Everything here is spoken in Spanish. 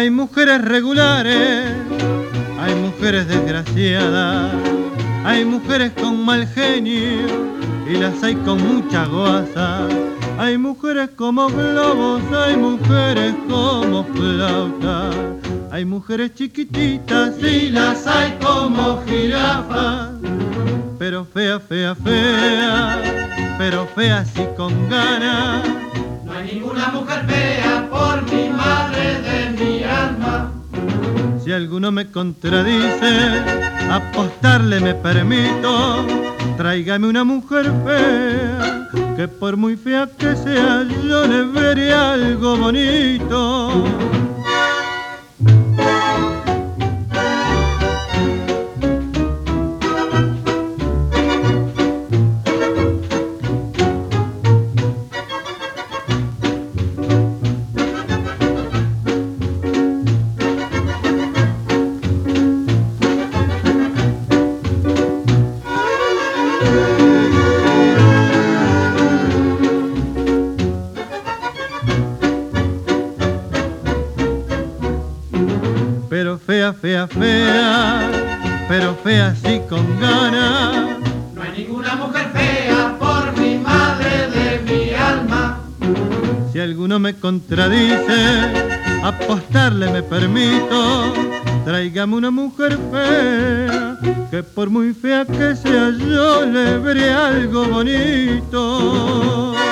Hay mujeres regulares, hay mujeres desgraciadas, hay mujeres con mal genio y las hay con mucha guasa. Hay mujeres como globos, hay mujeres como flautas, hay mujeres chiquititas y las hay como jirafas. Pero fea, fea, fea, pero fea sí con ganas. No hay ninguna mujer fea por mi madre de mi alma. Si alguno me contradice, apostarle me permito. Tráigame una mujer fea, que por muy fea que sea, yo le veré algo bonito. Pero fea, fea, fea, pero fea sí con ganas. No hay ninguna mujer fea por mi madre de mi alma. Si alguno me contradice, apostarle me permito. Tráigame una mujer fea, que por muy fea que sea, yo le veré algo bonito.